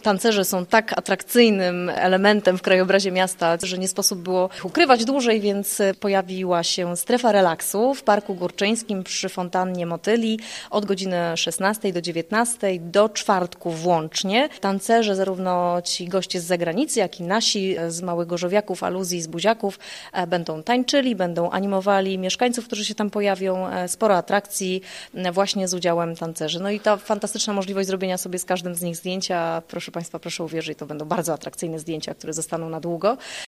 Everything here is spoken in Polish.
Tancerze są tak atrakcyjnym elementem w krajobrazie miasta, że nie sposób było ich ukrywać dłużej, więc pojawiła się strefa relaksu w Parku Górczyńskim przy fontannie Motyli od godziny 16 do 19, do czwartku włącznie. Tancerze, zarówno ci goście z zagranicy, jak i nasi z Małych Gorzowiaków, Aluzji, z Buziaków, będą tańczyli, będą animowali mieszkańców, którzy się tam pojawią. Sporo atrakcji właśnie z udziałem tancerzy. No i ta fantastyczna możliwość zrobienia sobie z każdym z nich zdjęcia. Proszę Państwa, proszę uwierzyć, to będą bardzo atrakcyjne zdjęcia, które zostaną na długo.